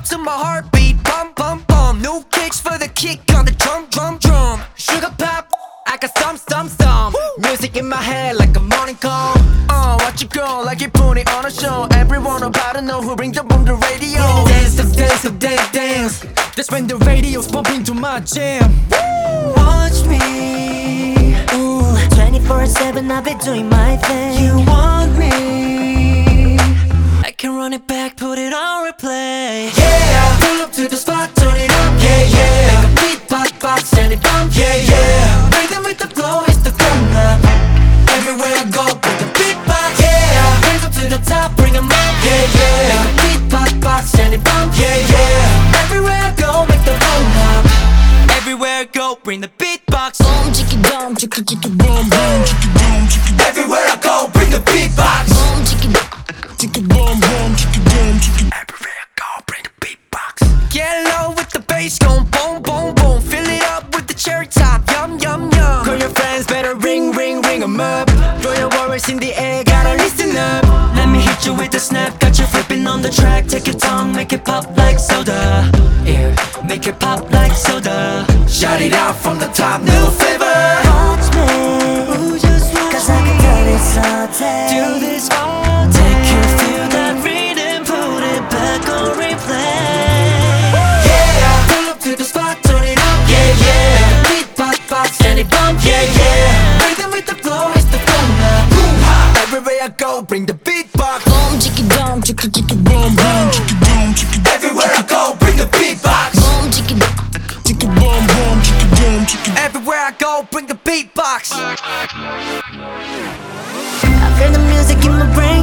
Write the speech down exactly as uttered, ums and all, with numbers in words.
to my heartbeat. Bum, bum, bum. New kicks for the kick on the drum, drum, drum. Sugar pop, I got some, some, some. Music in my head like a morning call. Uh, watch it go like you put it on a show. Everyone about to know who brings the boom to radio. Dance, dance, dance, dance, dance. That's when the radio's bumping to my jam. Watch me, ooh, twenty-four seven I'll be doing my thing. you want me, I can run it back, put it on replay. Yeah, pull up to the spot, turn it up. Yeah, yeah, make a beat, pop, box, and it bump. Yeah, yeah, rhythm with the flow, it's the come up. Everywhere I go, with the beatbox. Yeah, hands up to the top, bring 'em up. Yeah, yeah, make a beat, pop, box, and it bump. Yeah, yeah, everywhere I go, make the boom up. Everywhere I go, bring the beatbox. Boom, chicka dum, chicka chicka boom, boom, chicka boom, chicka Everywhere I go, bring the beatbox. boom, chicka chicka boom, boom, chicka boom, chicka. Everywhere I go, bring the beatbox. Get low with the bass, going boom, boom, boom. Fill it up with the cherry top, yum, yum, yum. Call your friends, better ring, ring, ring 'em up. Throw your worries in the air, gotta listen up. Let me hit you with a snap, got you flipping on the track. Take your tongue, make it pop like soda. Yeah, make it pop like soda. Shout it out from the top, new flavor. Watch me, Ooh, just watch cause I can do this all day. do this all day. Take you feel that rhythm, put it back on replay. Yeah, pull up to the spot, turn it up. Yeah, yeah, beat, pop, box, and it bump. Yeah, yeah, rhythm with the flow, it's the fun. Everywhere I go, bring the beatbox. Boom, chicka dum, chicka chicka boom, boom, chicka boom, chicka. Everywhere I go, bring the beatbox. Boom, chicka chicka boom, boom, chicka boom, chicka. Everywhere I go, bring the beatbox. I feel the music in my brain.